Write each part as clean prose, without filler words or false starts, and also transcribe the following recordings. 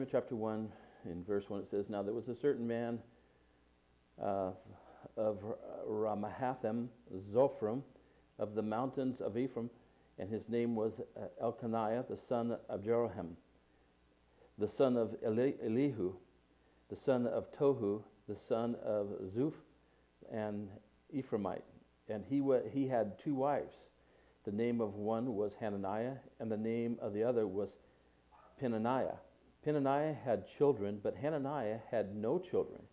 Chapter 1, in verse 1, it says, Now there was a certain man of Ramahathim, Zophrim, of the mountains of Ephraim, and his name was Elkanah, the son of Jeroham, the son of Elihu, the son of Tohu, the son of Zuph, and Ephraimite. And he had two wives. The name of one was Hananiah, and the name of the other was Peninnah. Peninnah had children, but Hananiah had no children.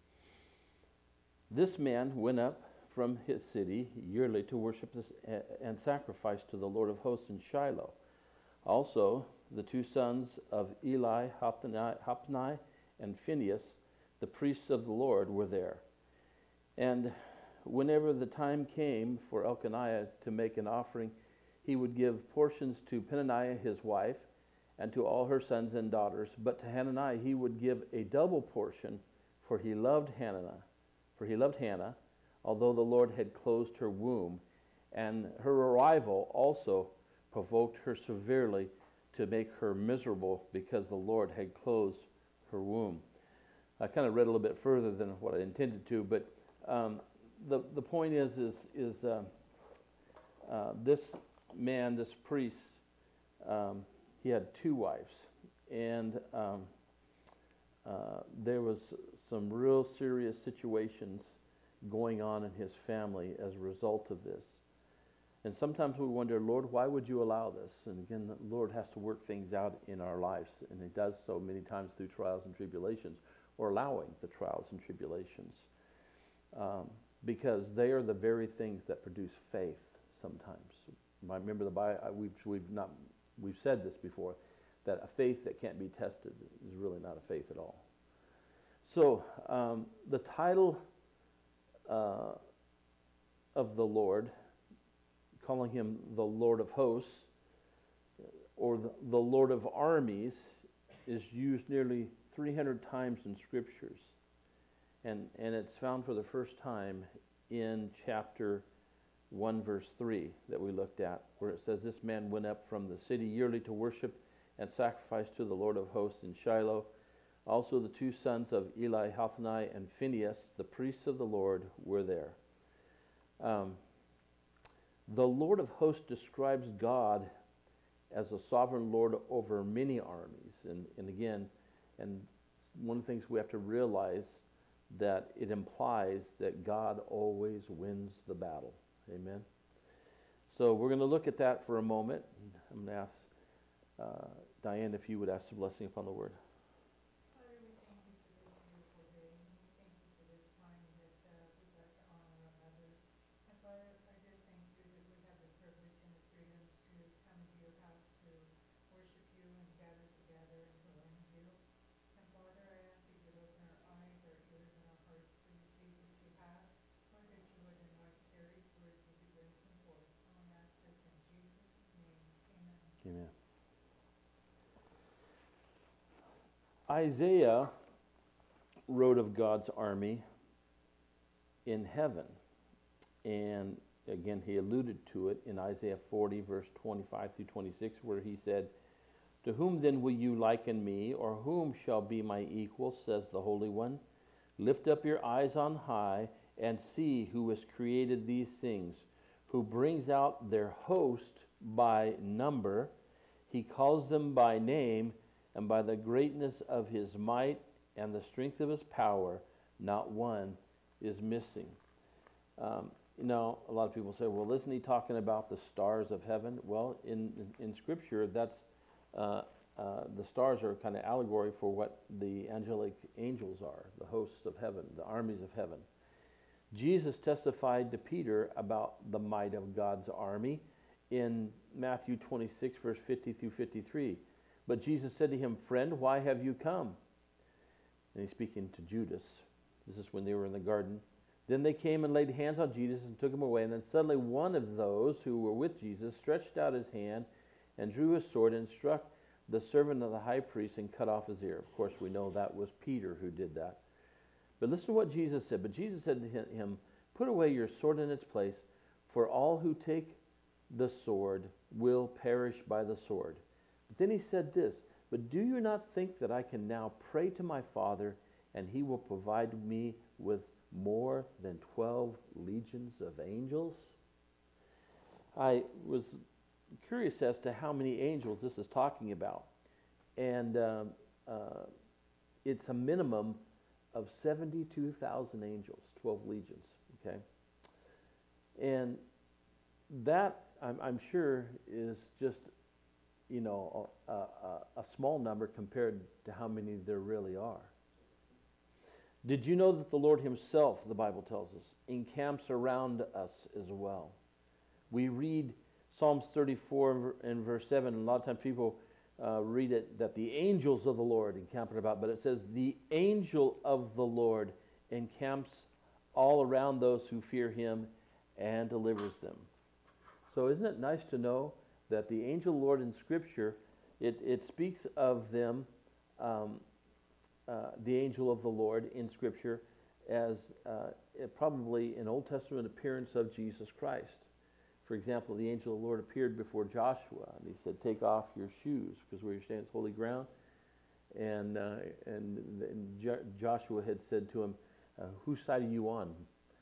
This man went up from his city yearly to worship and sacrifice to the Lord of hosts in Shiloh. Also, the two sons of Eli, Hophni and Phinehas, the priests of the Lord, were there. And whenever the time came for Elkanah to make an offering, he would give portions to Peninnah his wife, and to all her sons and daughters. But to Hananiah he would give a double portion, for he loved Hannah, although the Lord had closed her womb. And her arrival also provoked her severely to make her miserable, because the Lord had closed her womb. I kind of read a little bit further than what I intended to, but the point is this man, this priest, he had two wives, and there was some real serious situations going on in his family as a result of this. And sometimes we wonder, Lord, why would you allow this? And again, the Lord has to work things out in our lives, and he does so many times through trials and tribulations, or allowing the trials and tribulations, because they are the very things that produce faith sometimes. I remember the Bible, we've said this before, that a faith that can't be tested is really not a faith at all. So the title of the Lord, calling him the Lord of hosts, or the Lord of armies, is used nearly 300 times in scriptures. And it's found for the first time in chapter 1 verse 3 that we looked at, where it says, This man went up from the city yearly to worship and sacrifice to the Lord of hosts in Shiloh. Also the two sons of Eli, Hophni and Phinehas, the priests of the Lord, were there. The Lord of hosts describes God as a sovereign Lord over many armies. And again, one of the things we have to realize, that it implies that God always wins the battle. Amen. So we're going to look at that for a moment. I'm going to ask Diane if you would ask the blessing upon the word. Father, we thank you for this beautiful day. We thank you for this time that we got to honor our mothers. And Father, I just thank you that we have the privilege and the freedom to come to your house to worship you and gather together and to learn of you. And Father, I ask that you would open our eyes, our ears, and our hearts to receive what you have. Lord, that you would anoint Carrie's words as you bring them forth. And I ask this in Jesus' name. Amen. Amen. Isaiah wrote of God's army in heaven. And again, he alluded to it in Isaiah 40, verse 25 through 26, where he said, To whom then will you liken me, or whom shall be my equal, says the Holy One? Lift up your eyes on high, and see who has created these things, who brings out their host by number. He calls them by name, and by the greatness of his might and the strength of his power, not one is missing. A lot of people say, well, isn't he talking about the stars of heaven? Well, in Scripture, that's the stars are kind of allegory for what the angelic angels are, the hosts of heaven, the armies of heaven. Jesus testified to Peter about the might of God's army in Matthew 26, verse 50 through 53. But Jesus said to him, Friend, why have you come? And he's speaking to Judas. This is when they were in the garden. Then they came and laid hands on Jesus and took him away. And then suddenly one of those who were with Jesus stretched out his hand and drew his sword and struck the servant of the high priest and cut off his ear. Of course, we know that was Peter who did that. But listen to what Jesus said. But Jesus said to him, Put away your sword in its place, for all who take the sword will perish by the sword. But then he said this, But do you not think that I can now pray to my Father, and he will provide me with more than 12 legions of angels? I was curious as to how many angels this is talking about. And it's a minimum of 72,000 angels, 12 legions, okay? And that, I'm sure, is just, a small number compared to how many there really are. Did you know that the Lord himself, the Bible tells us, encamps around us as well? We read Psalms 34 and verse 7, and a lot of times people read it that the angels of the Lord encamp about, but it says the angel of the Lord encamps all around those who fear him and delivers them. So isn't it nice to know that the angel of the Lord in Scripture, it speaks of them, the angel of the Lord in Scripture, as probably an Old Testament appearance of Jesus Christ. For example, the angel of the Lord appeared before Joshua, and he said, "Take off your shoes, because where you stand is holy ground." And Joshua had said to him, "Whose side are you on?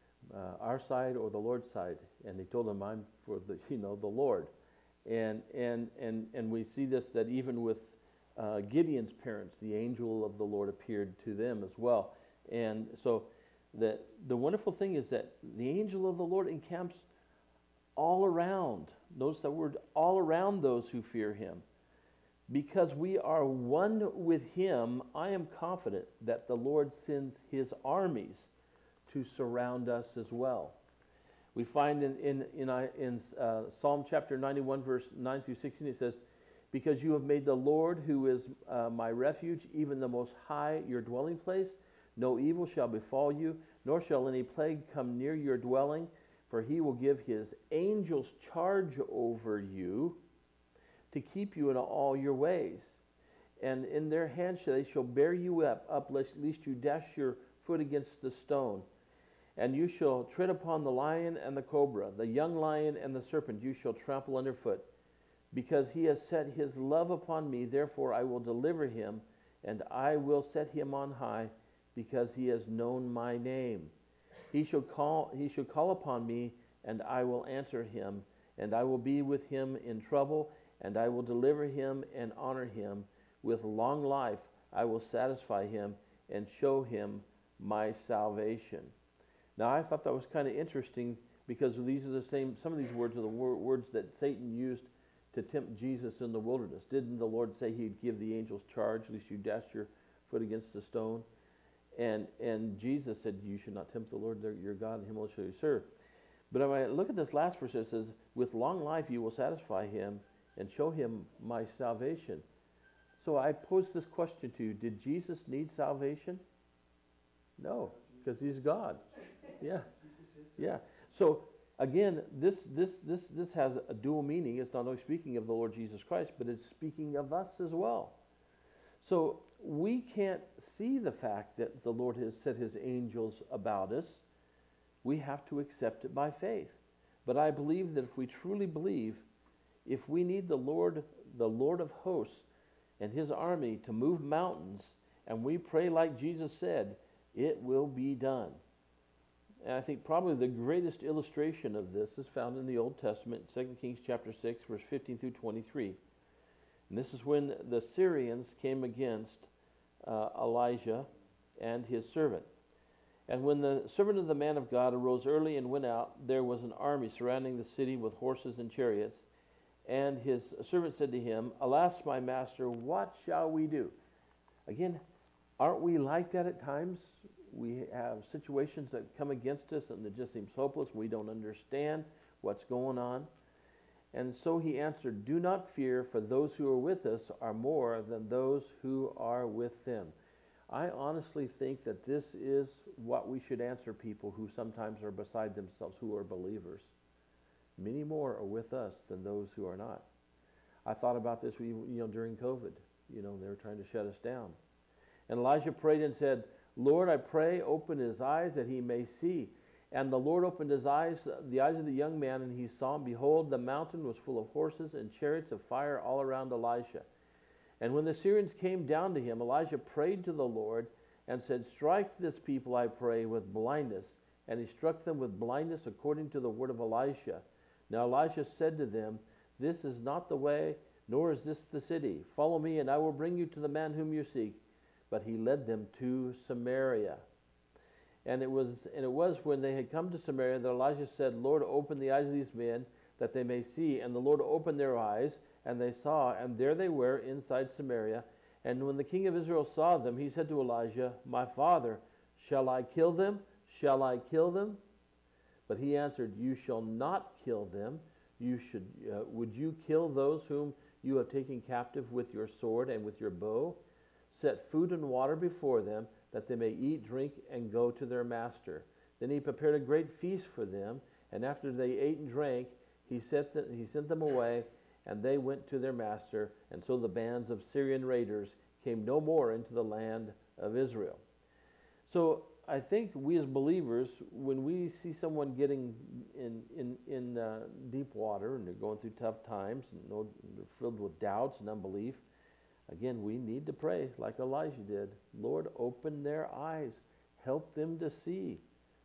Our side or the Lord's side?" And he told him, "I'm for the Lord." And we see this, that even with Gideon's parents, the angel of the Lord appeared to them as well. And so the wonderful thing is that the angel of the Lord encamps all around. Notice that word, all around those who fear him. Because we are one with him, I am confident that the Lord sends his armies to surround us as well. We find in Psalm chapter 91, verse 9 through 16, it says, "Because you have made the Lord, who is my refuge, even the Most High, your dwelling place, no evil shall befall you, nor shall any plague come near your dwelling. For he will give his angels charge over you to keep you in all your ways. And in their hands they shall bear you up lest you dash your foot against the stone. And you shall tread upon the lion and the cobra, the young lion and the serpent you shall trample underfoot. Because he has set his love upon me, therefore I will deliver him, and I will set him on high, because he has known my name. He shall call upon me, and I will answer him, and I will be with him in trouble, and I will deliver him and honor him. With long life I will satisfy him and show him my salvation." Now I thought that was kind of interesting, because these are some of these words are the words that Satan used to tempt Jesus in the wilderness. Didn't the Lord say he'd give the angels charge lest you dash your foot against the stone? And Jesus said, "You should not tempt the Lord your God, and him will shall you serve." But when I look at this last verse, it says, "With long life you will satisfy him and show him my salvation." So I pose this question to you: did Jesus need salvation? No, because he's God. Yeah, yeah. So again, this has a dual meaning. It's not only speaking of the Lord Jesus Christ, but it's speaking of us as well. So we can't see the fact that the Lord has set his angels about us. We have to accept it by faith. But I believe that if we truly believe, if we need the Lord of hosts and his army to move mountains, and we pray like Jesus said, it will be done. And I think probably the greatest illustration of this is found in the Old Testament, 2 Kings chapter 6, verse 15 through 23. And this is when the Syrians came against Elijah and his servant. And when the servant of the man of God arose early and went out, there was an army surrounding the city with horses and chariots. And his servant said to him, "Alas, my master, what shall we do?" Again, aren't we like that at times? We have situations that come against us and it just seems hopeless. We don't understand what's going on. And so he answered, "Do not fear, for those who are with us are more than those who are with them." I honestly think that this is what we should answer people who sometimes are beside themselves, who are believers. Many more are with us than those who are not. I thought about this during COVID. They were trying to shut us down. And Elijah prayed and said, "Lord, I pray, open his eyes that he may see." And the Lord opened his eyes, the eyes of the young man, and he saw, and behold, the mountain was full of horses and chariots of fire all around Elisha. And when the Syrians came down to him, Elijah prayed to the Lord and said, "Strike this people, I pray, with blindness." And he struck them with blindness according to the word of Elisha. Now Elisha said to them, "This is not the way, nor is this the city. Follow me, and I will bring you to the man whom you seek." But he led them to Samaria. And it was when they had come to Samaria that Elijah said, "Lord, open the eyes of these men, that they may see." And the Lord opened their eyes, and they saw, and there they were inside Samaria. And when the king of Israel saw them, he said to Elijah, "My father, shall I kill them? Shall I kill them?" But he answered, "You shall not kill them. Would you kill those whom you have taken captive with your sword and with your bow? Set food and water before them, that they may eat, drink, and go to their master." Then he prepared a great feast for them, and after they ate and drank, he sent them away, and they went to their master. And so the bands of Syrian raiders came no more into the land of Israel. So I think we as believers, when we see someone getting in deep water and they're going through tough times and they're filled with doubts and unbelief, again, we need to pray like Elijah did. Lord, open their eyes. Help them to see.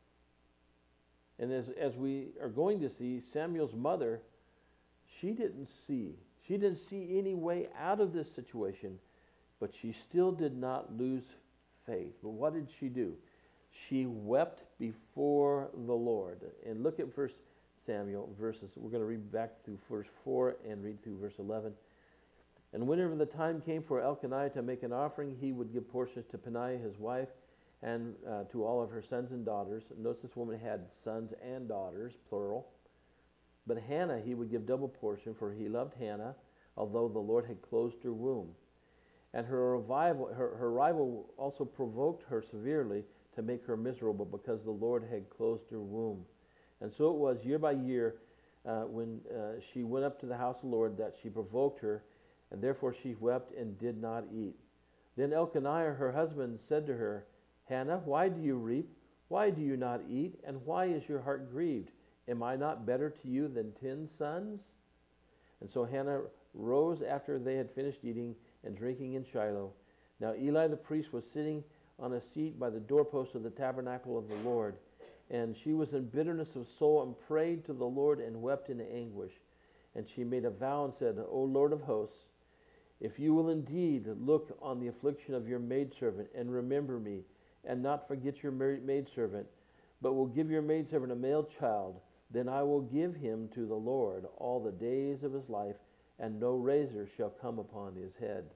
And as we are going to see, Samuel's mother, she didn't see. She didn't see any way out of this situation, but she still did not lose faith. But what did she do? She wept before the Lord. And look at 1 Samuel verses. We're going to read back through verse 4 and read through verse 11. And whenever the time came for Elkanah to make an offering, he would give portions to Peninnah his wife and to all of her sons and daughters. Notice this woman had sons and daughters, plural. But Hannah he would give double portion, for he loved Hannah, although the Lord had closed her womb. And her rival also provoked her severely to make her miserable, because the Lord had closed her womb. And so it was year by year when she went up to the house of the Lord that she provoked her, and therefore she wept and did not eat. Then Elkanah, her husband, said to her, "Hannah, why do you weep? Why do you not eat? And why is your heart grieved? Am I not better to you than 10 sons?" And so Hannah rose after they had finished eating and drinking in Shiloh. Now Eli the priest was sitting on a seat by the doorpost of the tabernacle of the Lord. And she was in bitterness of soul and prayed to the Lord and wept in anguish. And she made a vow and said, "O Lord of hosts, if you will indeed look on the affliction of your maidservant and remember me, and not forget your maidservant, but will give your maidservant a male child, then I will give him to the Lord all the days of his life, and no razor shall come upon his head."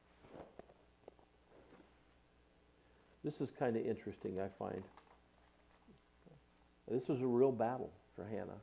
This is kind of interesting, I find. This was a real battle for Hannah.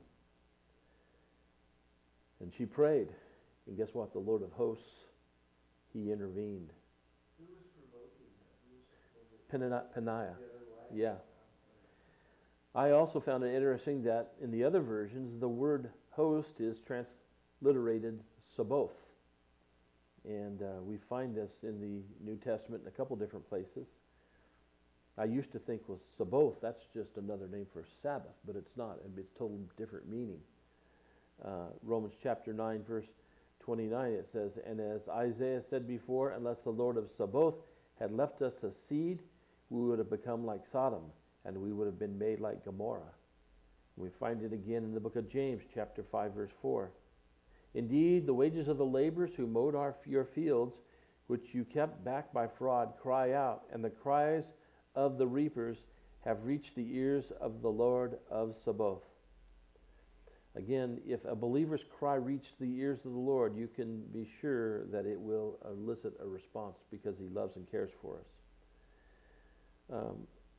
And she prayed. And guess what? The Lord of hosts, he intervened. Who was provoking her? Was it Peninnah. the other wife? Yeah. I also found it interesting that in the other versions, the word host is transliterated Sabaoth. And we find this in the New Testament in a couple different places. I used to think, well, Sabaoth, that's just another name for Sabbath, but it's not. It's totally different meaning. Romans chapter 9, verse 29, it says, "And as Isaiah said before, unless the Lord of Sabaoth had left us a seed, we would have become like Sodom, and we would have been made like Gomorrah." We find it again in the book of James, chapter 5, verse 4. "Indeed, the wages of the laborers who mowed your fields, which you kept back by fraud, cry out, and the cries of the reapers have reached the ears of the Lord of Sabaoth." Again, if a believer's cry reached the ears of the Lord, you can be sure that it will elicit a response, because he loves and cares for us.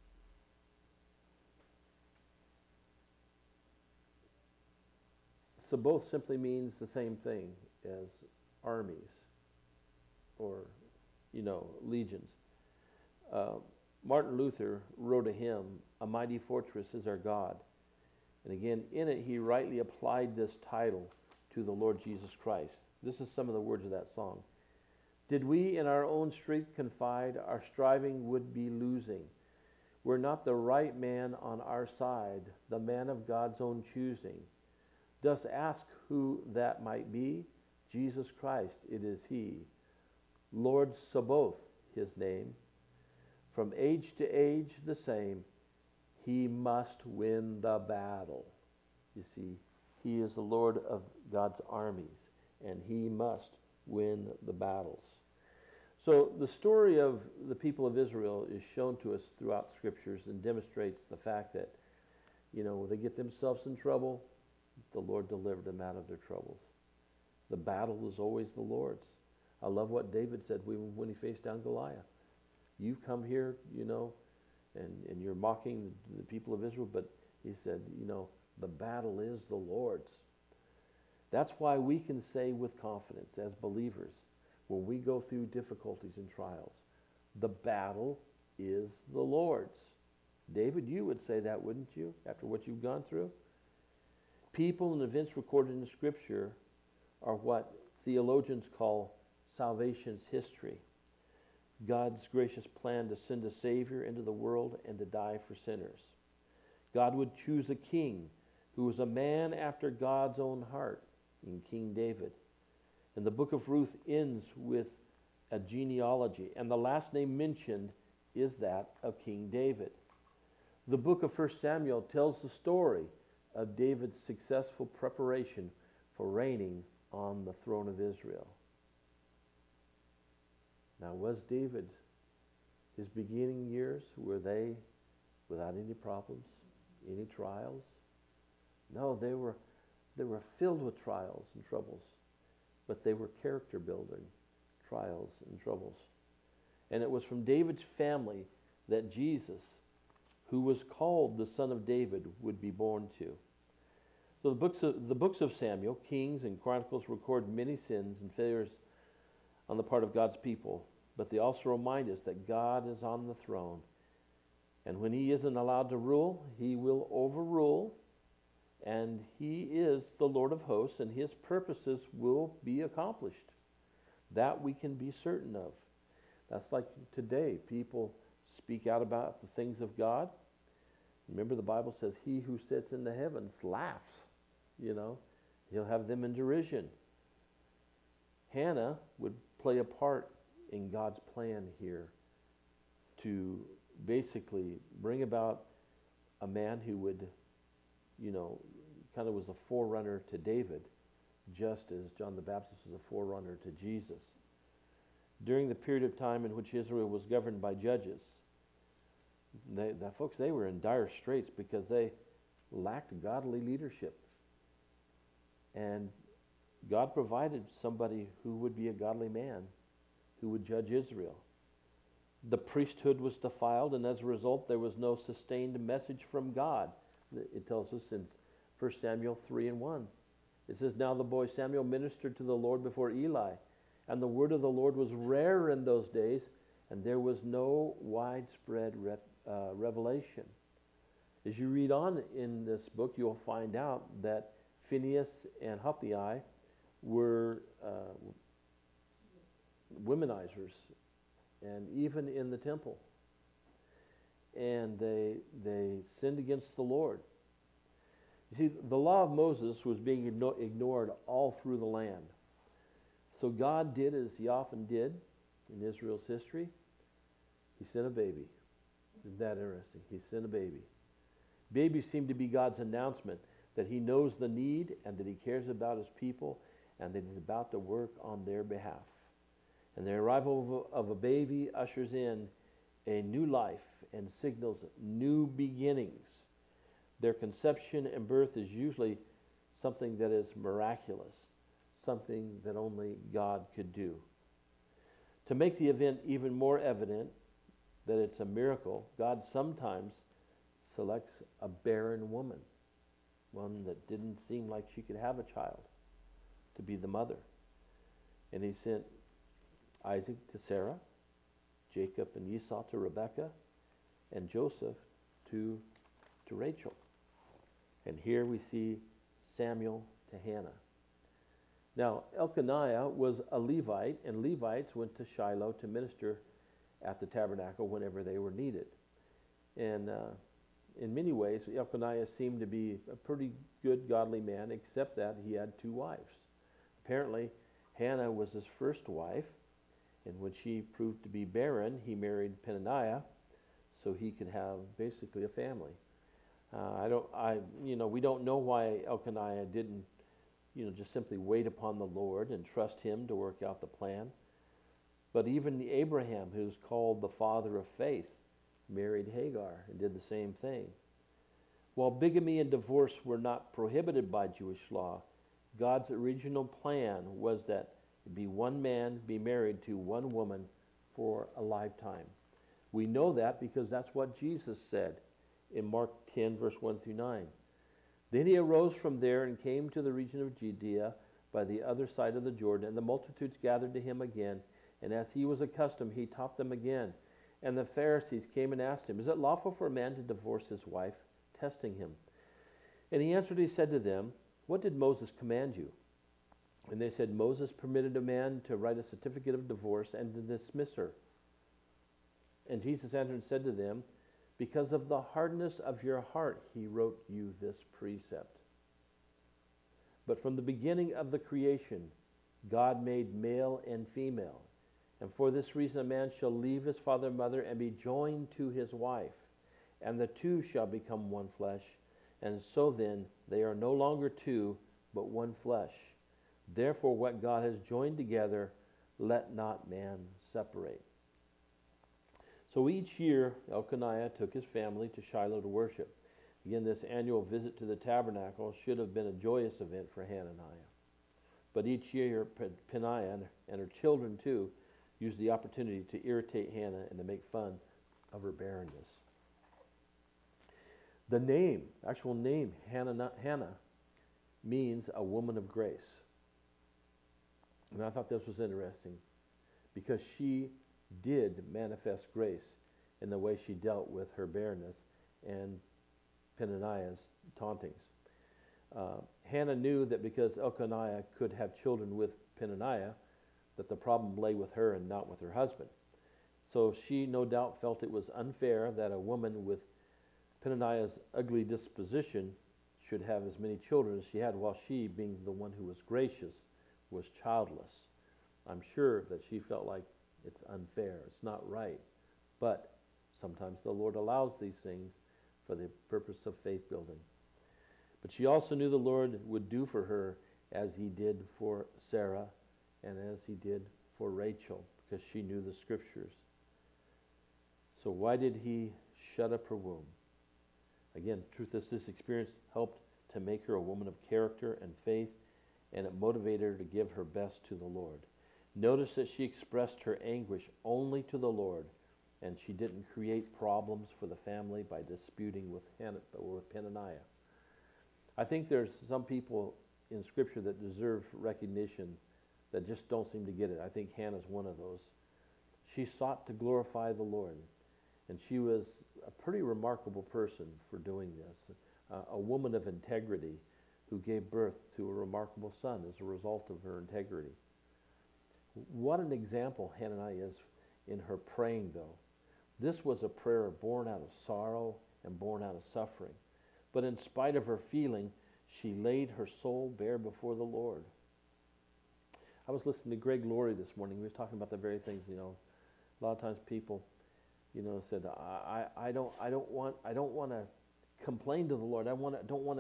Sabaoth simply means the same thing as armies or, legions. Martin Luther wrote a hymn, "A Mighty Fortress is Our God." And again, in it, he rightly applied this title to the Lord Jesus Christ. This is some of the words of that song. "Did we in our own strength confide, our striving would be losing. Were not the right man on our side, the man of God's own choosing. Dost ask who that might be? Jesus Christ, it is he. Lord Sabaoth his name. From age to age the same, he must win the battle. You see, he is the Lord of God's armies, and he must win the battles. So the story of the people of Israel is shown to us throughout scriptures and demonstrates the fact that, when they get themselves in trouble, the Lord delivered them out of their troubles. The battle is always the Lord's. I love what David said when he faced down Goliath. You come here, and you're mocking the people of Israel, but he said, the battle is the Lord's. That's why we can say with confidence as believers, when we go through difficulties and trials, the battle is the Lord's. David, you would say that, wouldn't you, after what you've gone through? People and events recorded in Scripture are what theologians call salvation's history. God's gracious plan to send a Savior into the world and to die for sinners. God would choose a king who was a man after God's own heart, in King David. And the book of Ruth ends with a genealogy, and the last name mentioned is that of King David. The book of 1 Samuel tells the story of David's successful preparation for reigning on the throne of Israel. Now, was David, his beginning years, were they without any problems, any trials? No, they were filled with trials and troubles, but they were character building trials and troubles. And it was from David's family that Jesus, who was called the Son of David, would be born to. So the books of Samuel, Kings, and Chronicles record many sins and failures on the part of God's people, but they also remind us that God is on the throne. And when he isn't allowed to rule, he will overrule, and he is the Lord of hosts, and his purposes will be accomplished. That we can be certain of. That's like today, people speak out about the things of God. Remember, the Bible says, he who sits in the heavens laughs. He'll have them in derision. Hannah would play a part in God's plan here to basically bring about a man who would, kind of was a forerunner to David, just as John the Baptist was a forerunner to Jesus. During the period of time in which Israel was governed by judges, they were in dire straits because they lacked godly leadership. And God provided somebody who would be a godly man who would judge Israel. The priesthood was defiled, and as a result, there was no sustained message from God. It tells us in 1 Samuel 3:1. It says, now the boy Samuel ministered to the Lord before Eli, and the word of the Lord was rare in those days, and there was no widespread revelation. As you read on in this book, you'll find out that Phinehas and Hophni were womenizers, and even in the temple. And they sinned against the Lord. You see, the law of Moses was being ignored all through the land. So God did as he often did in Israel's history. He sent a baby. Isn't that interesting? He sent a baby. Babies seem to be God's announcement that he knows the need and that he cares about his people and that he's about to work on their behalf. And the arrival of a baby ushers in a new life and signals new beginnings. Their conception and birth is usually something that is miraculous, something that only God could do. To make the event even more evident that it's a miracle, God sometimes selects a barren woman, one that didn't seem like she could have a child, to be the mother. And he sent Isaac to Sarah, Jacob and Esau to Rebekah, and Joseph to Rachel. And here we see Samuel to Hannah. Now, Elkanah was a Levite, and Levites went to Shiloh to minister at the tabernacle whenever they were needed. And in many ways, Elkanah seemed to be a pretty good, godly man, except that he had two wives. Apparently, Hannah was his first wife, And when she proved to be barren, he married Peninnah so he could have basically a family. We don't know why Elkanah didn't, just simply wait upon the Lord and trust him to work out the plan. But even Abraham, who's called the father of faith, married Hagar and did the same thing. While bigamy and divorce were not prohibited by Jewish law, God's original plan was that it be one man be married to one woman for a lifetime. We know that because that's what Jesus said in Mark 10, verse 1 through 9. Then he arose from there and came to the region of Judea by the other side of the Jordan, and the multitudes gathered to him again, and as he was accustomed, he taught them again. And the Pharisees came and asked him, "Is it lawful for a man to divorce his wife?" testing him. And he answered, he said to them, "What did Moses command you?" And they said, "Moses permitted a man to write a certificate of divorce and to dismiss her." And Jesus answered and said to them, "Because of the hardness of your heart, he wrote you this precept. But from the beginning of the creation, God made male and female. And for this reason a man shall leave his father and mother and be joined to his wife, and the two shall become one flesh. And so then, they are no longer two, but one flesh. Therefore, what God has joined together, let not man separate." So each year, Elkanah took his family to Shiloh to worship. Again, this annual visit to the tabernacle should have been a joyous event for Hananiah. But each year, Peninnah and her children, too, used the opportunity to irritate Hannah and to make fun of her barrenness. The name, actual name, Hannah, means a woman of grace. And I thought this was interesting because she did manifest grace in the way she dealt with her barrenness and Peninnah's tauntings. Hannah knew that because Elkanah could have children with Peninnah, that the problem lay with her and not with her husband. So she no doubt felt it was unfair that a woman with Peninnah's ugly disposition should have as many children as she had, while she, being the one who was gracious, was childless. I'm sure that she felt like it's unfair, it's not right. But sometimes the Lord allows these things for the purpose of faith building. But she also knew the Lord would do for her as he did for Sarah and as he did for Rachel, because she knew the scriptures. So why did he shut up her womb? Again, truth is, this experience helped to make her a woman of character and faith, and it motivated her to give her best to the Lord. Notice that she expressed her anguish only to the Lord, and she didn't create problems for the family by disputing with Peninnah. I think there's some people in Scripture that deserve recognition that just don't seem to get it. I think Hannah's one of those. She sought to glorify the Lord, and she was a pretty remarkable person for doing this. A woman of integrity who gave birth to a remarkable son as a result of her integrity. What an example Hannah is in her praying, though. This was a prayer born out of sorrow and born out of suffering. But in spite of her feeling, she laid her soul bare before the Lord. I was listening to Greg Laurie this morning. He was talking about the very things, a lot of times people, said, I don't want to complain to the Lord. Don't want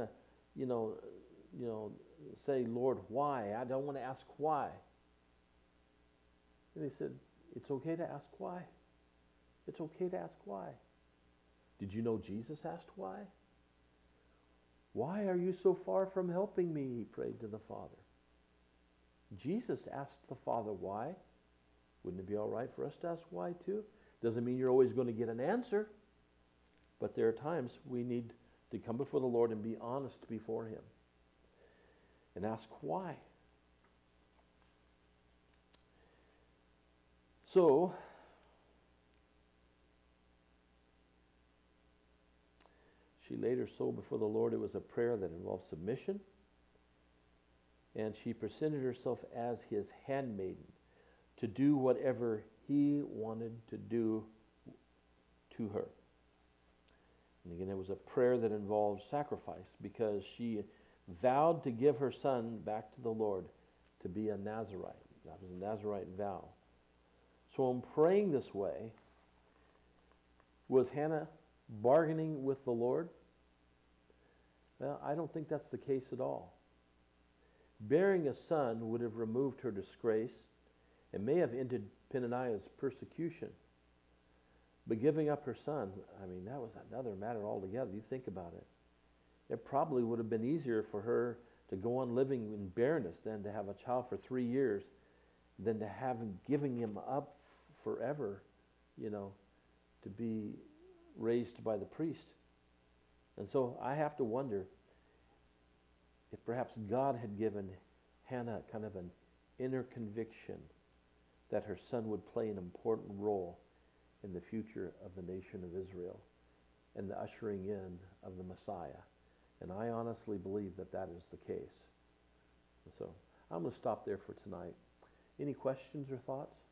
to, say, Lord, why? I don't want to ask why. And he said, it's okay to ask why. It's okay to ask why. Did you know Jesus asked why? Why are you so far from helping me? He prayed to the Father. Jesus asked the Father why. Wouldn't it be all right for us to ask why too? Doesn't mean you're always going to get an answer. But there are times we need to come before the Lord and be honest before Him. And ask why. So, she laid her soul before the Lord. It was a prayer that involved submission. And she presented herself as His handmaiden to do whatever He wanted to do to her. And again, it was a prayer that involved sacrifice because she vowed to give her son back to the Lord to be a Nazirite. That was a Nazirite vow. So in praying this way, was Hannah bargaining with the Lord? Well, I don't think that's the case at all. Bearing a son would have removed her disgrace and may have ended Peninnah's persecution. But giving up her son, I mean, that was another matter altogether. You think about it. It probably would have been easier for her to go on living in barrenness than to have a child for 3 years, than to have him giving him up forever, to be raised by the priest. And so I have to wonder if perhaps God had given Hannah kind of an inner conviction that her son would play an important role in the future of the nation of Israel and the ushering in of the Messiah. And I honestly believe that that is the case. So I'm going to stop there for tonight. Any questions or thoughts?